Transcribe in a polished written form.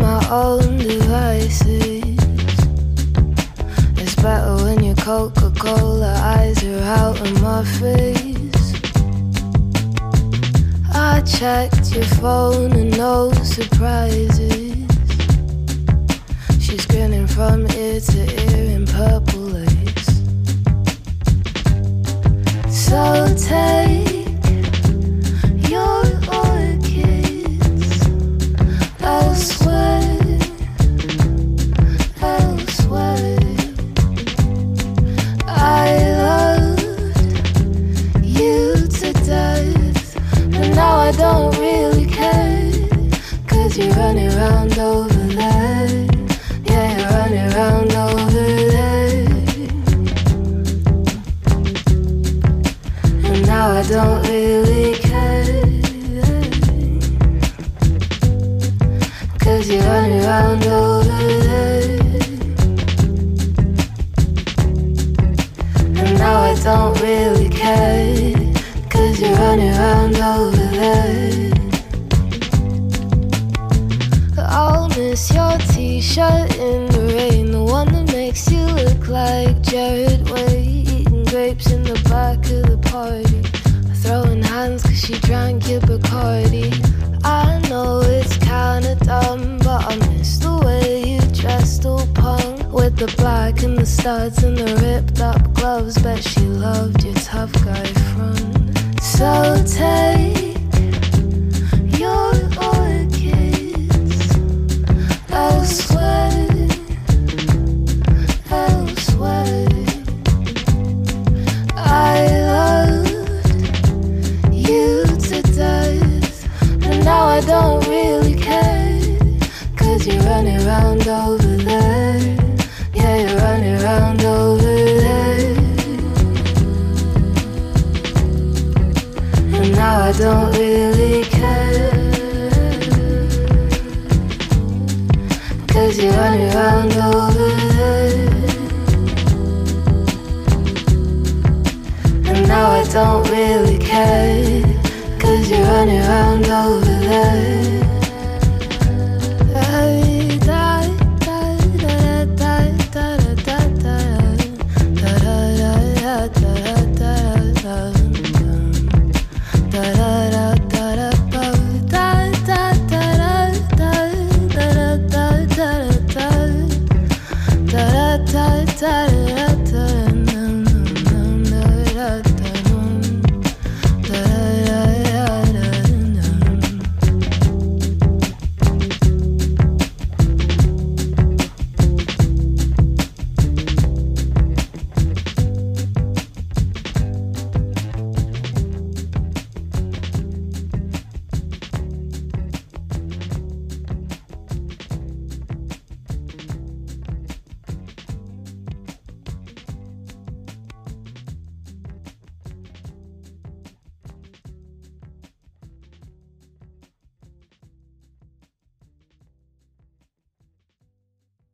my own devices. It's better when your Coca-Cola eyes are out of my face. I checked your phone and no surprises. She's grinning from ear to ear in purple lace. So take your orchids elsewhere, elsewhere. I loved you to death, but now I don't really care. 'Cause you're running around over there. Yeah, you're running around over there. And now I don't really care. 'Cause you're running around over there. And now I don't really care. 'Cause you're running around over there. I'll miss your t-shirt in the rain, the one that makes you look like Jared Way, eating grapes in the back of the party, throwing hands 'cause she drank your Bacardi. I know it's kinda dumb, but I miss the way you dressed all punk, with the black and the studs and the ripped up gloves. Bet she loved your tough guy front. So take your orchids elsewhere, elsewhere. I loved you to death, but now I don't really care. 'Cause you're running around over there. Yeah, you're running around over there. And now I don't really care. 'Cause you're running around over there. And now I don't really care. 'Cause you're running around over there. Da